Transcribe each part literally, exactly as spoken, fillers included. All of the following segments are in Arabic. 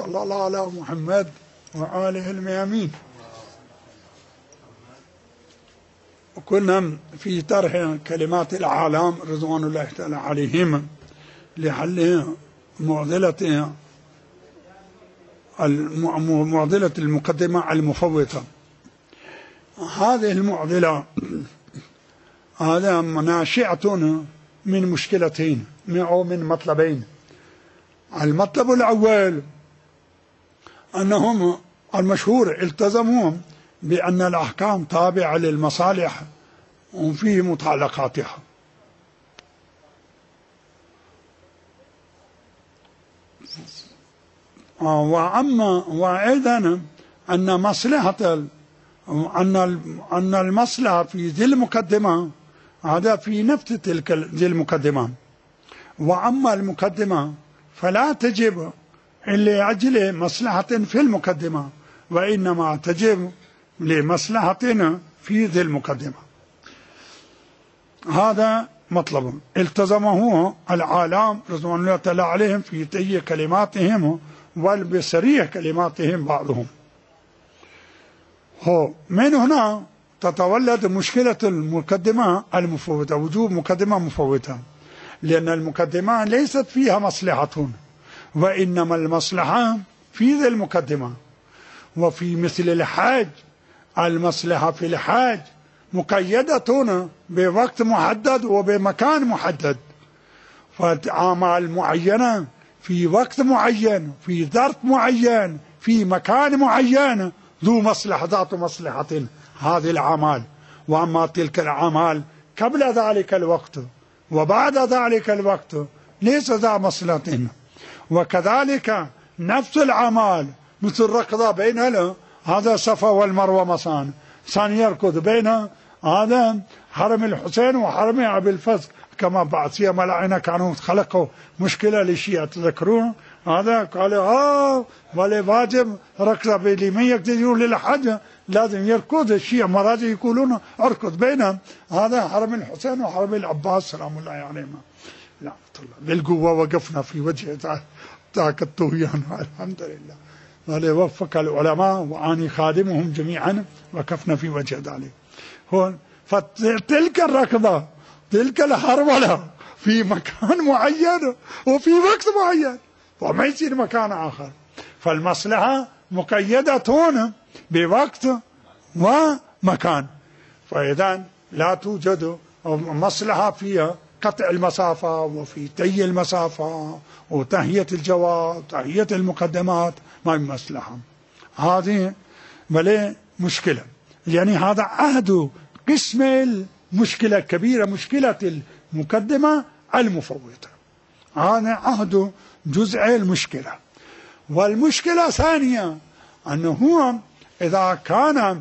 صلى الله على محمد وآله الميامين. وكنا في طرح كلمات الأعلام رضوان الله تعالى عليهم لحل معضلة معضلة المقدمة المفوتة. هذه المعضلة هذا ناشئة من مشكلتين أو من مطلبين. المطلب الأول أنهم المشهور التزموا بأن الأحكام تابعة للمصالح وفي متعلقاتها، وأما وأيضا أن مصلحة أن أن المصلحة في ذي المقدمة هذا في نفس تلك ذي المقدمة، وأما المقدمة فلا تجب إلا لأجل مصلحة في المقدمة، وإنما تجب لمصلحتنا في ذي المقدمة. هذا مطلب التزمه العالم رضوان الله تعالى عليهم في تهيئ كلماتهم والبصرية كلماتهم بعضهم. هو من هنا تتولد مشكلة المقدمة المفوتة، وجوب مقدمة مفوتة، لأن المقدمة ليست فيها مصلحة، وإنما المصلحة في ذي المقدمة. وفي مثل الحاج المصلحة في الحاج مقيدة بوقت محدد وبمكان محدد، فأعمال معينة في وقت معين في ظرف معين في مكان معين ذو مصلحة ذات مصلحة هذه الأعمال. وأما تلك الأعمال قبل ذلك الوقت وبعد ذلك الوقت ليس ذا مصلحة. وكذلك نفس الأعمال مثل الركضة بين هذا صفا والمروة مثلا، إنسان يركض بين هذا حرم الحسين وحرم أبي الفزق، كما بعض سيما العين كانوا خلقوا مشكلة للشيعة تذكرون هذا قالوا اه ولا واجب ركضة بين من يقدر يقول للحج لازم يركض. الشيعة مراجع يقولون اركض بين هذا حرم الحسين وحرم العباس سلام الله عليهما. لا بالقوة وقفنا في وجه ذاك الطغيان الحمد لله، ولا وفق العلماء وأني خادمهم جميعا وقفنا في وجه ذلك. هون فتلك الركضة تلك الهرولة في مكان معين وفي وقت معين وما يصير مكان آخر، فالمصلحة مقيدة هنا بوقت ومكان، فإذا لا توجد مصلحة فيها قطع المسافة وفي تهيئ المسافة وتهيئة الجواب وتهيئة المقدمات ما من مصلحة. هذه بل مشكلة، يعني هذا عهد قسم المشكلة الكبيرة مشكلة المقدمة المفوتة، هذا عهد جزء المشكلة. والمشكلة ثانية أنه هو إذا كان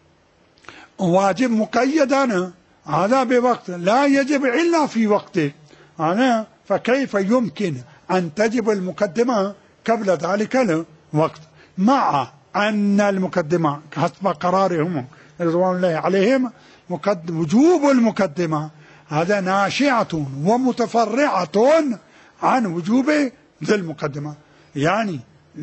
واجب مقيدا هذا بوقت لا يجب إلا في وقته، أنا فكيف يمكن أن تجب المقدمة قبل ذلك الوقت، مع أن المقدمة حسب قرارهم رضوان الله عليهم وجوب المقدمة هذا ناشئة ومتفرعة عن وجوب ذي المقدمة، يعني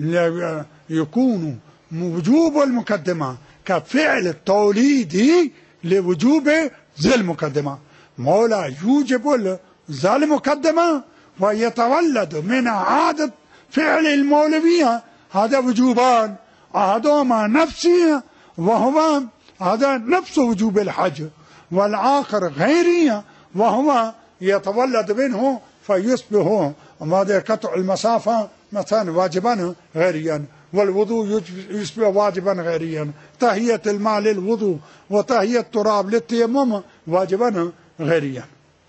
يكون وجوب المقدمة كفعل التوليدي لوجوب ذي المقدمة، مولا يوجب ذي المقدمة ويتولد من عادة فعل المولوية هذا وجوبان، أحدهما نفسي وهو هذا نفس وجوب الحج، والآخر غيري وهو يتولد منه فيصبح ماذا قطع المسافة مثلا واجبا غيريا، والوضوء يصبح واجبا غيريا، تهيئة الماء للوضوء وتهيئة التراب للتيمم واجبا غيريا.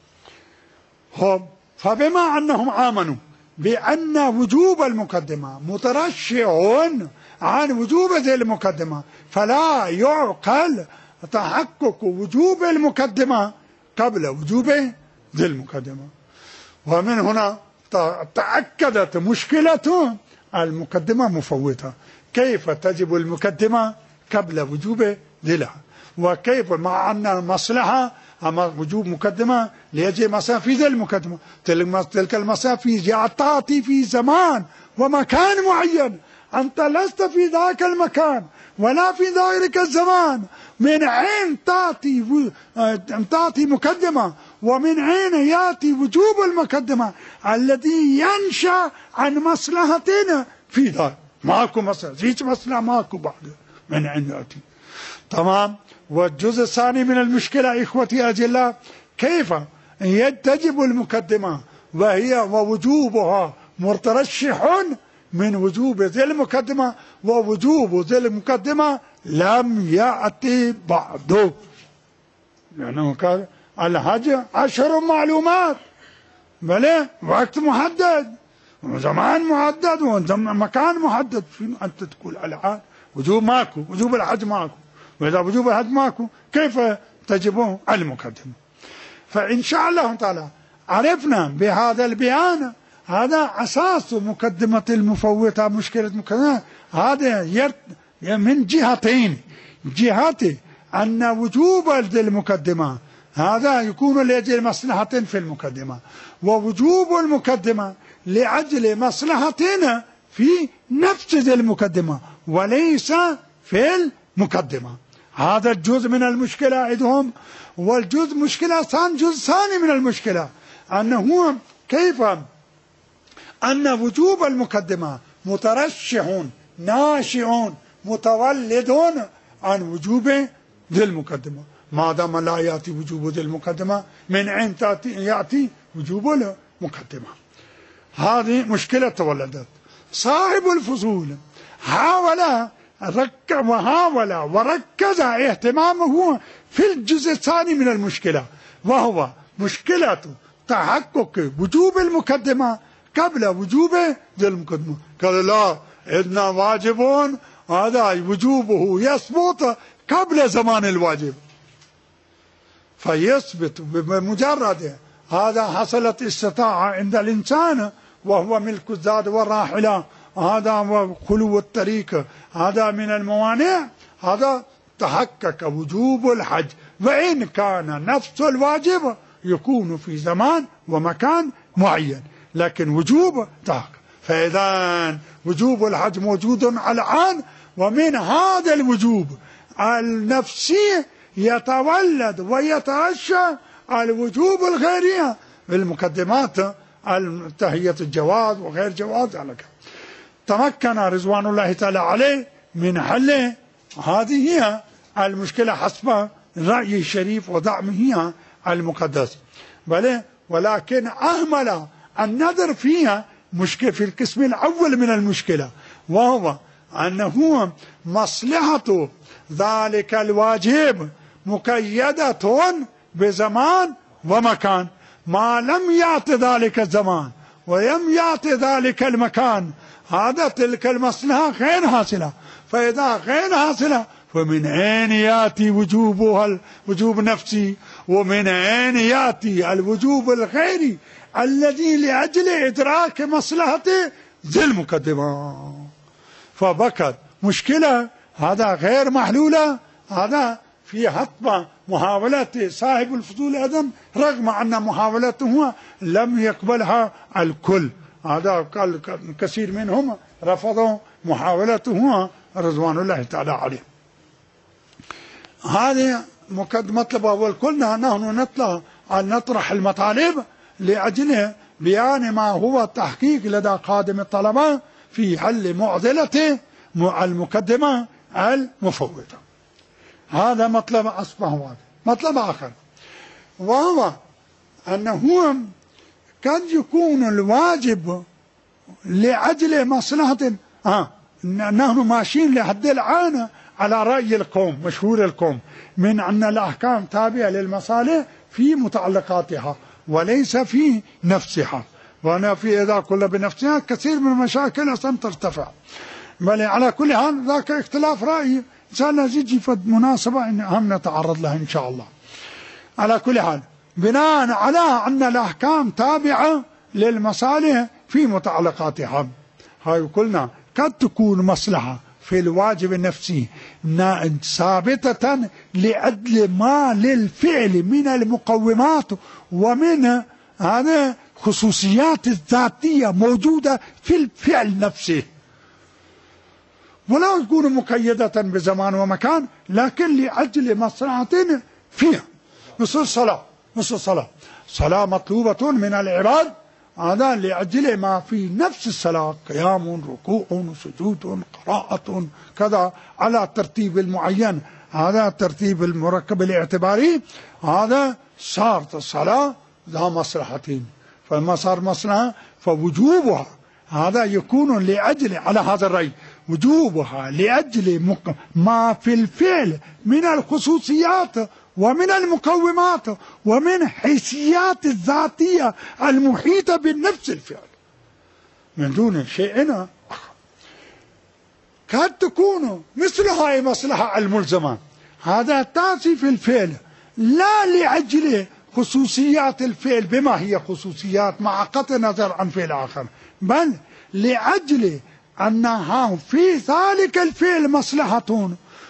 فبما أنهم آمنوا بأن وجوب المقدمة مترشح عن وجوب ذي المقدمة فلا يعقل تحقق وجوب المقدمة قبل وجوب ذي المقدمة. ومن هنا تأكدت مشكلة المقدمة مفوتة، كيف تجب المقدمة قبل وجوب ذيها، وكيف مع أن المصلحة أما وجوب مقدمة ليجي مسافة في ذي المقدمة، تلك المسافة جاءت تأتي في زمان ومكان معين، أنت لست في ذاك المكان ولا في ذلك الزمان، من عين تأتي تأتي مقدمة، ومن عين يأتي وجوب المقدمة الذي ينشأ عن مصلحتنا في ذلك. ماكو مصلحة، هيك مصلحة ماكو بعد من عين يأتي. تمام. والجزء الثاني من المشكلة إخوتي أجلاء، كيف تجب المقدمة وهي ووجوبها مترشح من وجوب ذي المقدمة، ووجوب ذي المقدمة لم يأتي بعده. لأنه قال الحج عشر معلومات، بلى وقت محدد وزمان محدد ومكان محدد. شنو أنت تقول الآن وجوب ماكو، وجوب الحج ماكو، وإذا وجوب الحج ماكو كيف تجب المقدمة؟ فإن شاء الله تعالى عرفنا بهذا البيان، هذا أساس مقدمة المفوتة مشكلة مقدمة. هذا من جهتين، جهة أن وجوب المقدمة هذا يكون لأجل مصلحة في المقدمة، ووجوب المقدمة لأجل مصلحتنا في نفس المقدمة وليس في المقدمة. هذا الجزء من المشكلة عندهم. والجزء مشكلة ثاني، جزء ثاني من المشكلة أنه كيف أن وجوب المقدمة مترشح ناشئ متولد عن وجوب ذي المقدمة، ما دام لا يأتي وجوب ذي المقدمة من عين يأتي وجوب المقدمة. هذه مشكلة تولدت. صاحب الفصول حاول وحاول وركز اهتمامه في الجزء الثاني من المشكلة، وهو مشكلة تحقق وجوب المقدمة قبل وجوب ذي المقدمة. قال لا، عندنا واجب هذا وجوبه يثبت قبل زمان الواجب، فيثبت بمجرد هذا حصلت استطاعة عند الإنسان وهو ملك الزاد والراحلة، هذا وخلو الطريق، هذا من الموانع، هذا تحقق وجوب الحج. وإن كان نفس الواجب يكون في زمان ومكان معين، لكن وجوب تحقق. فإذا وجوب الحج موجود الآن، ومن هذا الوجوب النفسي يتولد ويتأشى الوجوب الغيرية بالمقدمات تهيئة الجواز وغير جواز. على تمكن رضوان الله تعالى عليه من حل هذه هي المشكلة حسب الرأي الشريف ودعمه المقدس، بل ولكن أهمل النظر فيها مشكلة في القسم الأول من المشكلة، وهو أنه مصلحة ذلك الواجب مقيدة بزمان ومكان، ما لم يأت ذلك الزمان ولم يأت ذلك المكان هذا تلك المصلحة غير حاصلة. فإذا غير حاصلة فمن أين يأتي وجوبها الوجوب نفسي، ومن أين يأتي الوجوب الغيري الذي لأجل إدراك مصلحة ذي المقدمة؟ فبكت مشكلة هذا غير محلولة. هذا في حتم محاولة صاحب الفضول أيضا، رغم أن محاولته لم يقبلها الكل. هذا كثير منهم رفضوا محاولته رضوان الله تعالى عليه. هذه مطلب أول. كلنا نحن نطلع أن نطرح المطالب لأجل بيان ما هو التحقيق لدى قادم الطلبة في حل معضلة المقدمة المفوتة. هذا مطلب أصبح واضح. مطلب آخر وهو أنه قد يكون الواجب لأجل مصلحة آه نحن ماشيين لحد الآن على رأي القوم مشهور القوم من أن الأحكام تابعة للمصالح في متعلقاتها وليس في نفسها، وأنا في إذا كل بنفسها كثير من المشاكل أصلا ترتفع. بل على كل حال ذاك اختلاف رأي إن شاء الله يجي في مناسبة إن هم نتعرض لها إن شاء الله. على كل حال بناء على أن الأحكام تابعة للمصالح في متعلقاتها، هاي قلنا قد تكون مصلحة في الواجب النفسي ثابتة لأجل ما للفعل من المقومات ومن هذه خصوصيات الذاتية موجودة في الفعل نفسه. ولا تكون مقيدة بزمان ومكان، لكن لأجل مصلحة فيها. مثل الصلاة، مثل الصلاة صلاة مطلوبة من العباد، هذا لأجل ما في نفس الصلاة، قيام، ركوع، سجود، قراءة، كذا على الترتيب المعين، هذا الترتيب المركب الاعتباري، هذا صارت الصلاة ذا مصلحتين. فلما صار مصلحة فوجوبها هذا يكون لأجل، على هذا الرأي، وجوبها لأجل ما في الفعل من الخصوصيات ومن المقومات ومن حيثيات الذاتية المحيطة بالنفس الفعل من دون شيء آخر. قد تكون مثل هاي المصلحة الملزمة، هذا تأتي في الفعل لا لأجل خصوصيات الفعل بما هي خصوصيات مع قطع نظر عن فعل آخر، بل لأجل أنها في ذلك الفعل مصلحة،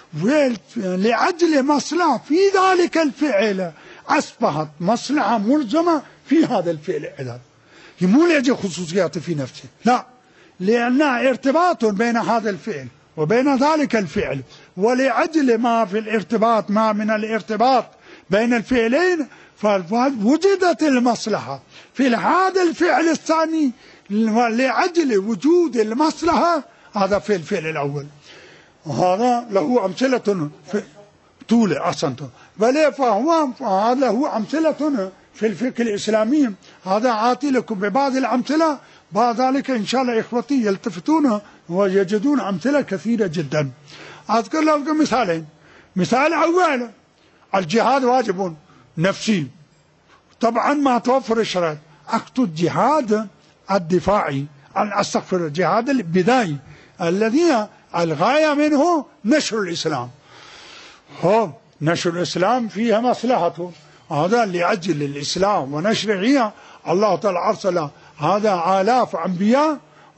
لأجل مصلحة في ذلك الفعل أصبحت مصلحة ملزمة في هذا الفعل أيضا. مو لأجل خصوصيات في نفسه، لا، لأنها ارتباط بين هذا الفعل وبين ذلك الفعل، ولأجل ما في الارتباط ما من الارتباط بين الفعلين فوجدت المصلحة في هذا الفعل الثاني لأجل وجود المصلحة هذا في الفعل الأول. وهذا له أمثلة في طول أحسنتم، بل فهو هذا له أمثلة في الفقه الإسلامي. هذا عاطي لكم ببعض الأمثلة، بعد ذلك إن شاء الله إخوتي يلتفتون ويجدون أمثلة كثيرة جدا. أذكر لكم مثالين. مثال أول، الجهاد واجب نفسي، طبعا ما توفر الشرائط. أقصد الجهاد الدفاعي، أستغفر، الجهاد البدائي الذي الغاية منه نشر الإسلام. هو نشر الإسلام فيها مصلحته، هذا لأجل الإسلام ونشره الله تعالى أرسل هذا آلاف أنبياء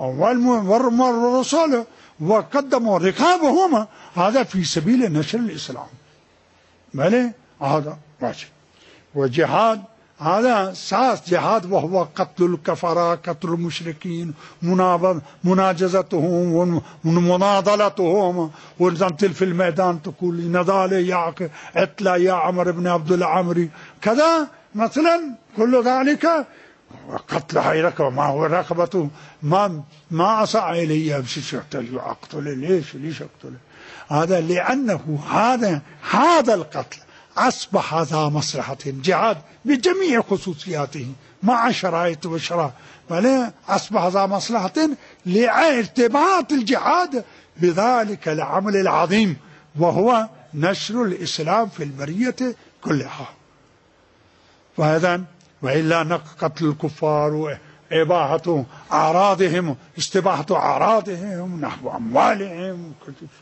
والرسل وقدموا رقابهم هذا في سبيل نشر الإسلام. بلى هذا واجب. وجهاد هذا ساس جهاد، وهو قتل الكفرة، قتل المشركين، مناجزتهم ومناضلتهم، وانزلت في الميدان تقول نضال يا اتلا يا عمر بن عبد العمري كذا مثلا، كل ذلك قتل هاي ركبة، ما هو ركبته ما ما أسعى إليه أمشي أقتل أقتل ليش ليش أقتله؟ هذا لأنه هذا هذا القتل أصبح ذا مصلحة جهاد بجميع خصوصياته مع شرائط وشرائط، بل أصبح ذا مصلحة لارتباط الجهاد بذلك العمل العظيم، وهو نشر الإسلام في البرية كلها. وهذا وإلا قتل الكفار وإباحة أعراضهم، استباحة أعراضهم نحو أموالهم،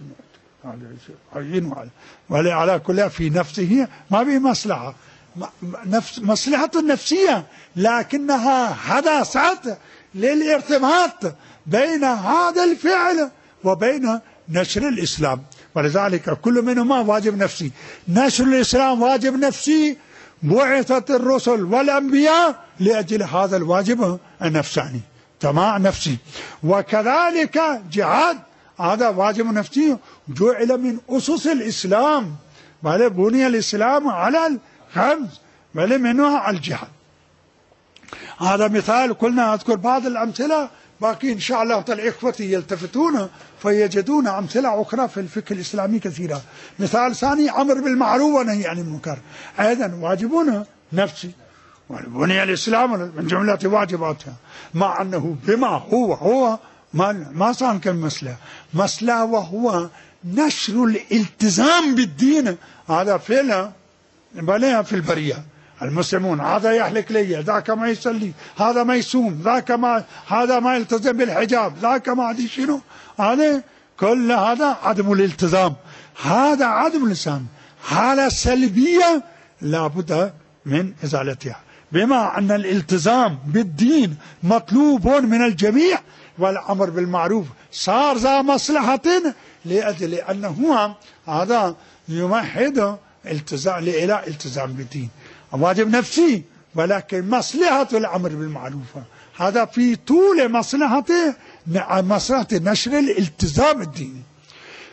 وعلى كل في نفسه ما به مصلحة، نفس مصلحة نفسية، لكنها حدثت للارتباط بين هذا الفعل وبين نشر الإسلام. ولذلك كل منهما واجب نفسي. نشر الإسلام واجب نفسي، بعثت الرسل والأنبياء لأجل هذا الواجب النفساني، تمام نفسي. وكذلك جهاد هذا واجب نفسي، جعل من أسس الإسلام، بل بني الإسلام على الخمس، بل منها الجهاد. هذا مثال، قلنا أذكر بعض الأمثلة، باقي إن شاء الله الإخوة يلتفتون فيجدون أمثلة أخرى في الفقه الإسلامي كثيرة. مثال ثاني، أمر بالمعروف ونهي عن المنكر، أيضا واجبون نفسي، وبني الإسلام من جملة واجباتها، مع أنه بما هو هو ما ما صار كمثله مثله، وهو نشر الالتزام بالدين. هذا فعلا بليها في البرية المسلمون، هذا يحلق لي، ذاك ما يصلي، هذا ما يصوم، ذاك ما هذا ما يلتزم بالحجاب، ذاك ما أدري شنو، هذا كل هذا عدم الالتزام، هذا عدم الالتزام، حالة سلبية لابد من إزالتها، بما أن الالتزام بالدين مطلوب من الجميع، والأمر بالمعروف صار ذا مصلحة لأجل أنه هذا يمهد التزام إلى التزام بالدين، واجب نفسي، ولكن مصلحة الأمر بالمعروف هذا في طول مصلحته، مصلحة نشر الالتزام الديني.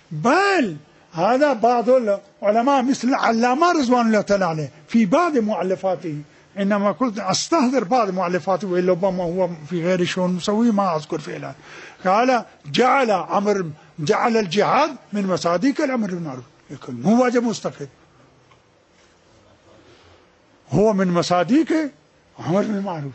بل هذا بعض العلماء مثل العلامة رضوان الله تعالى عليه في بعض مؤلفاته، إنما قلت أستحضر بعض مؤلفاته وربما هو في غير شؤون مسوي ما أذكر فعلا، قال جعل أمر جعل الجهاد من مصادق الأمر بالمعروف، يكون مو واجب مستقل، هو من مصادق أمر بالمعروف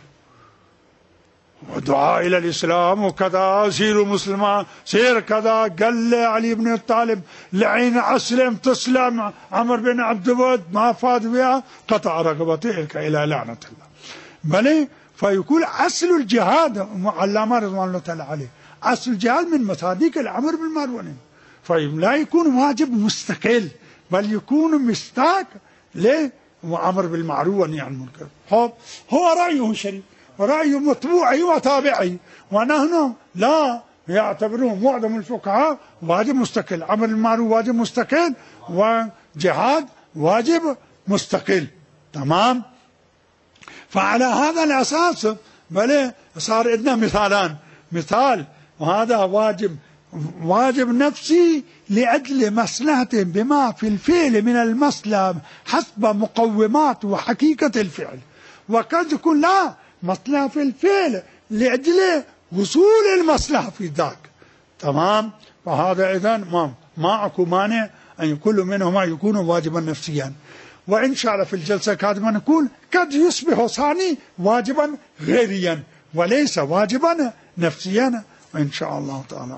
ودعاء إلى الإسلام وكذا، سيروا مسلمان سير كذا، قال علي بن طالب لعين أسلم تسلم، عمر بن عبد الود ما فاد بها قطع رقبتك إلى لعنة الله. بل فيقول أصل الجهاد علامة رضوان الله تعالى عليه، أصل الجهاد من مصادق الأمر بالمعروف، فلا يكون واجب مستقل بل يكون مستاق لأمر بالمعروف والنهي عن المنكر. هو رأيه شريف ورأي متبوعي وتابعي، ونحن لا يعتبروه معظم الفقهاء واجب مستقل، أمر بالمعروف واجب مستقل وجهاد واجب مستقل. تمام. فعلى هذا الأساس بل صار عندنا مثالان، مثال وهذا واجب واجب نفسي لأجل مصلحة بما في الفعل من المصلحة حسب مقومات وحقيقة الفعل، وقد يكون لا مصلحة في الفعل لأجل وصول المصلحة في ذاك. تمام. فهذا إذن ما ما أكو مانع أن كل منهما يكون واجبا نفسيا، وإن شاء الله في الجلسة القادمة نقول قد يصبح ثاني واجبا غيريا وليس واجبا نفسيا إن شاء الله تعالى.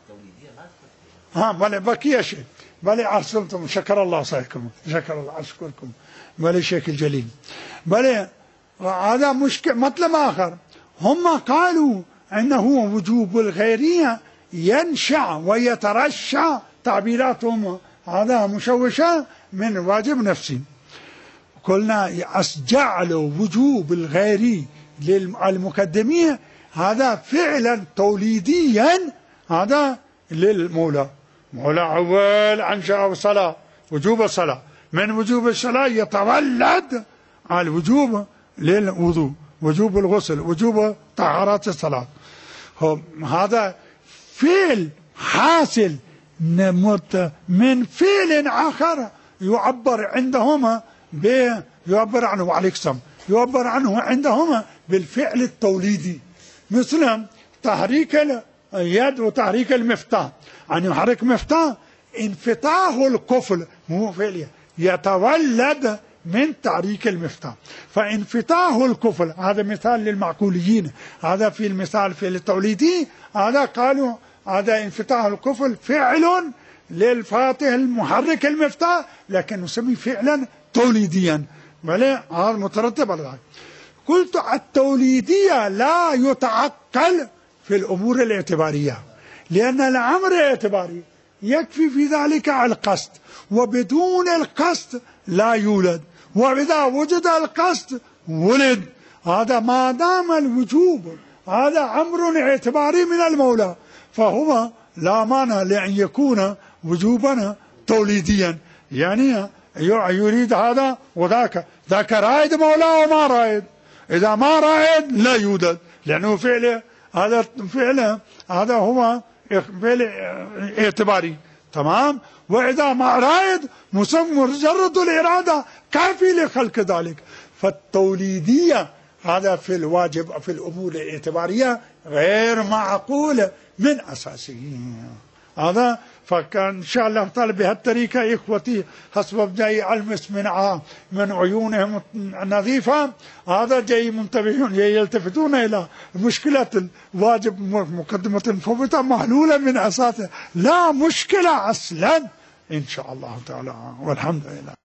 ها بل بقي شيء، بل أرسلتم شكر الله صحيحكم، شكر الله أشكركم، بل شيخ الجليل. بل هذا مشكل مطلب آخر، هم قالوا أنه وجوب الغيرية ينشأ ويترشح، تعبيراتهم هذا مشوشة من واجب نفسي. قلنا جعلوا وجوب الغيري للمقدمية هذا فعلا توليديا هذا للمولى، مولى أول أنشأ الصلاة وجوب الصلاة، من وجوب الصلاة يتولد على الوجوب للوضوء، وجوب الغسل، وجوب طهارات الصلاة. هذا فعل حاصل من فعل آخر يعبر عندهما يعبر عنه وعليك السلام يعبر عنه عندهما بالفعل التوليدي، مثل تحريك اليد وتحريك المفتاح، أن يحرك مفتاح انفتاح القفل مو فعل يتولد من تحريك المفتاح، فانفتاح القفل هذا مثال للمعقوليين، هذا في المثال في التوليدي هذا قالوا هذا انفتاح القفل فعل للفاتح المحرك المفتاح، لكن نسميه فعلا توليديا، بل هذا مترتب على ذلك. قلت التوليدية لا يتعقل في الأمور الاعتبارية، لأن الأمر الاعتباري يكفي في ذلك القصد، وبدون القصد لا يولد، وإذا وجد القصد ولد. هذا ما دام الوجوب هذا أمر اعتباري من المولى، فهو لا مانع لأن يكون وجوبا توليديا، يعني يريد هذا وذاك، ذاك رائد مولاه وما رائد، إذا ما رائد لا يوجد، لأنه فعل هذا فعل هذا هو فعل اعتباري. تمام. وإذا ما رائد مجرد الإرادة كافي لخلق ذلك، فالتوليدية هذا في الواجب في الأمور الاعتبارية غير معقول من أساسه. هذا فكان إن شاء الله تعالى بهالطريقة إخوتي حسب جاي علمس من من عيونهم نظيفة، هذا جاي منتبهون جاي يلتفتون إلى مشكلة الواجب مقدمة مفوتة محلولة من أساسه، لا مشكلة أصلا إن شاء الله تعالى، والحمد لله.